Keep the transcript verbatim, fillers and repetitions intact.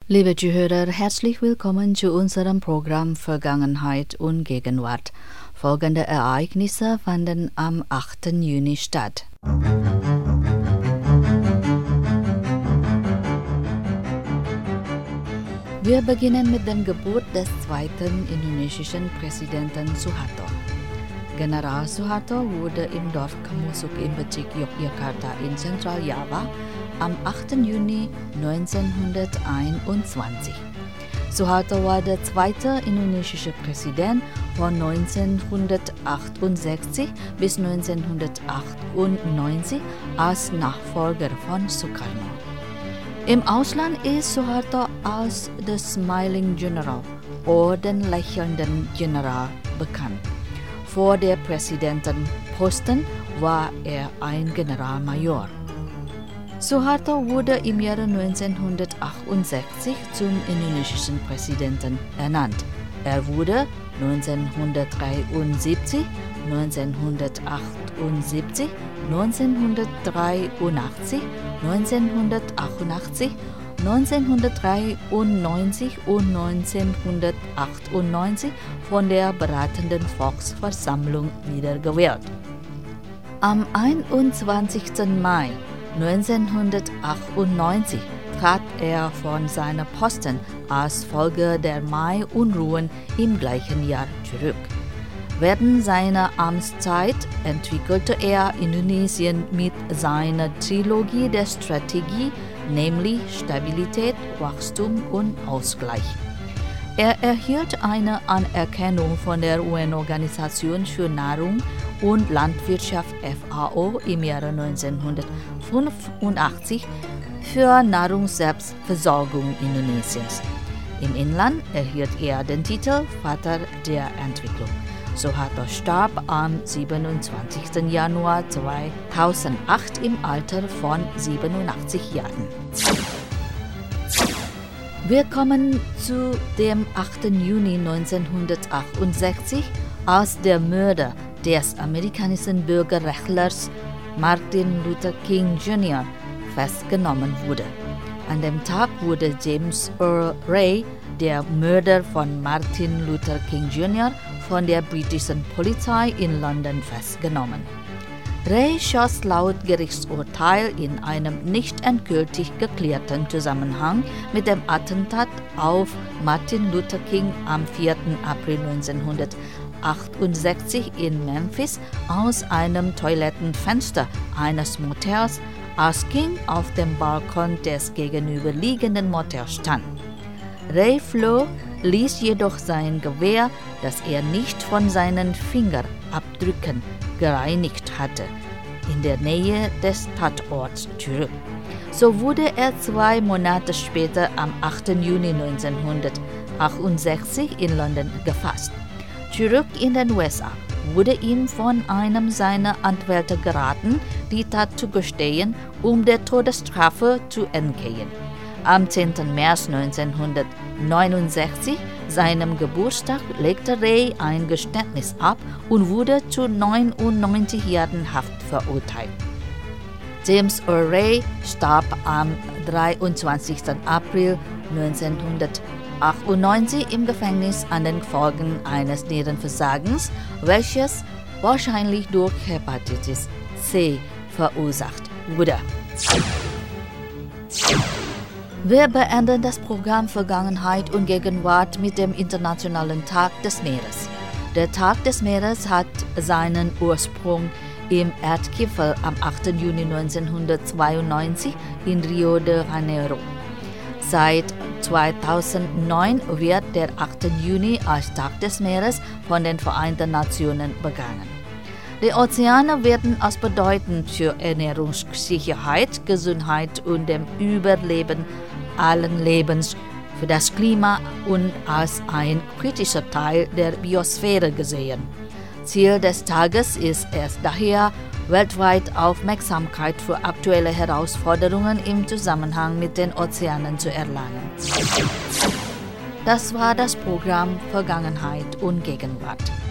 Liebe Zuhörer, herzlich willkommen zu unserem Programm Vergangenheit und Gegenwart. Folgende Ereignisse fanden am achten Juni statt. Wir beginnen mit der Geburt des zweiten indonesischen Präsidenten Suharto. General Suharto wurde im Dorf Kamusuk im Bezirk Yogyakarta in Zentraljava am achten Juni neunzehnhunderteinundzwanzig. Suharto war der zweite indonesische Präsident von neunzehnhundertachtundsechzig bis neunzehnhundertachtundneunzig als Nachfolger von Sukarno. Im Ausland ist Suharto als The Smiling General oder den lächelnden General bekannt. Vor der Präsidentenposten war er ein Generalmajor. Suharto wurde im Jahre neunzehnhundertachtundsechzig zum indonesischen Präsidenten ernannt. Er wurde neunzehnhundertdreiundsiebzig, neunzehnhundertachtundsiebzig, neunzehnhundertdreiundachtzig, neunzehnhundertachtundachtzig, neunzehnhundertdreiundneunzig und neunzehnhundertachtundneunzig von der beratenden Volksversammlung wiedergewählt. Am einundzwanzigsten Mai neunzehnhundertachtundneunzig trat er von seinem Posten als Folge der Mai-Unruhen im gleichen Jahr zurück. Während seiner Amtszeit entwickelte er Indonesien mit seiner Trilogie der Strategie, nämlich Stabilität, Wachstum und Ausgleich. Er erhielt eine Anerkennung von der U N-Organisation für Nahrung und Landwirtschaft F A O im Jahre neunzehnhundertfünfundachtzig für Nahrungsselbstversorgung Indonesiens. Im Inland erhielt er den Titel Vater der Entwicklung. Suharto starb am siebenundzwanzigsten Januar zweitausendacht im Alter von siebenundachtzig Jahren. Wir kommen zu dem achten Juni neunzehnhundertachtundsechzig, als der Mörder des amerikanischen Bürgerrechtlers Martin Luther King Junior festgenommen wurde. An dem Tag wurde James Earl Ray, der Mörder von Martin Luther King Junior, von der britischen Polizei in London festgenommen. Ray schoss laut Gerichtsurteil in einem nicht endgültig geklärten Zusammenhang mit dem Attentat auf Martin Luther King am vierten April neunzehnhundertachtundsechzig in Memphis aus einem Toilettenfenster eines Motels, als King auf dem Balkon des gegenüberliegenden Motels stand. Ray floh, ließ jedoch sein Gewehr, das er nicht von seinen Fingerabdrücken gereinigt hatte, in der Nähe des Tatorts zurück. So wurde er zwei Monate später am achten Juni neunzehnhundertachtundsechzig in London gefasst. Zurück in den U S A wurde ihm von einem seiner Anwälte geraten, die Tat zu gestehen, um der Todesstrafe zu entgehen. Am zehnten März neunzehnhundertneunundsechzig, seinem Geburtstag, legte Ray ein Geständnis ab und wurde zu neunundneunzig Jahren Haft verurteilt. James Earl Ray starb am dreiundzwanzigsten April neunzehnhundertachtundneunzig im Gefängnis an den Folgen eines Nierenversagens, welches wahrscheinlich durch Hepatitis C verursacht wurde. Wir beenden das Programm Vergangenheit und Gegenwart mit dem Internationalen Tag des Meeres. Der Tag des Meeres hat seinen Ursprung im Erdgipfel am achten Juni neunzehnhundertzweiundneunzig in Rio de Janeiro. Seit zweitausendneun wird der achte Juni als Tag des Meeres von den Vereinten Nationen begangen. Die Ozeane werden als bedeutend für Ernährungssicherheit, Gesundheit und dem Überleben allen Lebens, für das Klima und als ein kritischer Teil der Biosphäre gesehen. Ziel des Tages ist es daher, weltweit Aufmerksamkeit für aktuelle Herausforderungen im Zusammenhang mit den Ozeanen zu erlangen. Das war das Programm Vergangenheit und Gegenwart.